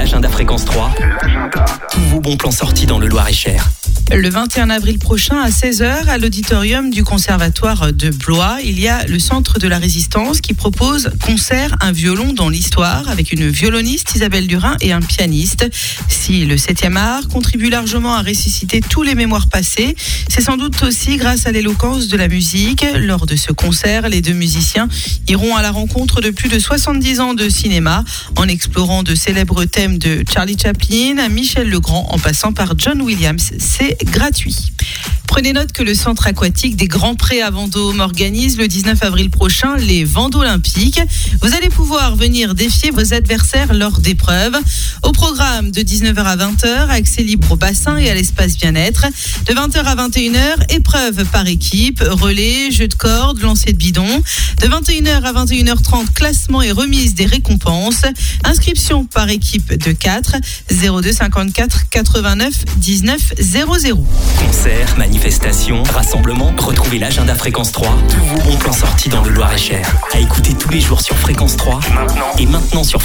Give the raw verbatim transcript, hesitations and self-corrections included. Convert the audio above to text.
L'agenda Fréquence trois. L'agenda. Tous vos bons plans sortis dans le Loir-et-Cher. Le vingt et un avril prochain à seize heures à l'auditorium du Conservatoire de Blois, il y a le Centre de la Résistance qui propose concert Un violon dans l'histoire avec une violoniste Isabelle Durin et un pianiste. Si le septième art contribue largement à ressusciter tous les mémoires passées, c'est sans doute aussi grâce à l'éloquence de la musique. Lors de ce concert, les deux musiciens iront à la rencontre de plus de soixante-dix ans de cinéma en explorant de célèbres thèmes de Charlie Chaplin à Michel Legrand en passant par John Williams. C'est gratuit. Prenez note que le centre aquatique des Grands Prés à Vendôme organise le dix-neuf avril prochain les Vendolympiques. Vous allez pouvoir venir défier vos adversaires lors d'épreuves. Au programme de dix-neuf heures à vingt heures, accès libre au bassin et à l'espace bien-être. De vingt heures à vingt et une heures, épreuves par équipe, relais, jeux de cordes, lancer de bidon. De vingt et une heures à vingt et une heures trente, classement et remise des récompenses. Inscription par équipe de quatre, zéro deux cinquante-quatre quatre-vingt-neuf dix-neuf zéro zéro. Concert, manifestation, rassemblement. Retrouvez l'agenda Fréquence trois. Tous vos bons plans sortis dans le Loir-et-Cher. À écouter tous les jours sur Fréquence trois. Maintenant. Et maintenant sur